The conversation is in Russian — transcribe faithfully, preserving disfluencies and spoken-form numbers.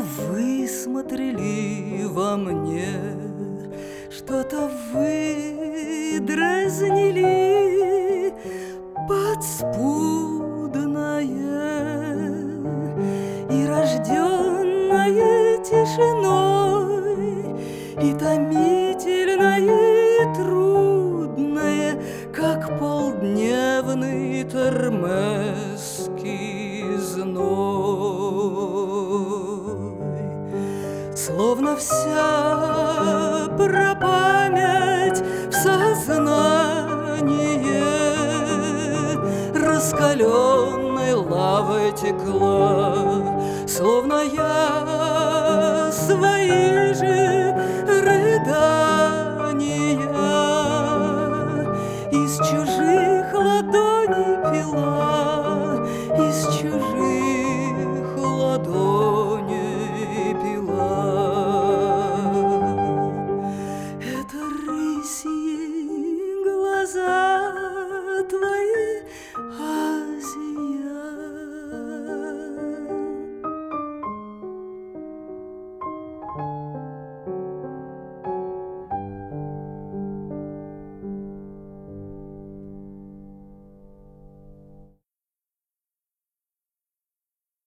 высмотрели во мне, что-то вы дразнили подспудное и рожденное тишиной, и томительное, и трудное, как полдневный термесский зной. Словно вся пропамять в сознание раскаленной лавой текла, словно я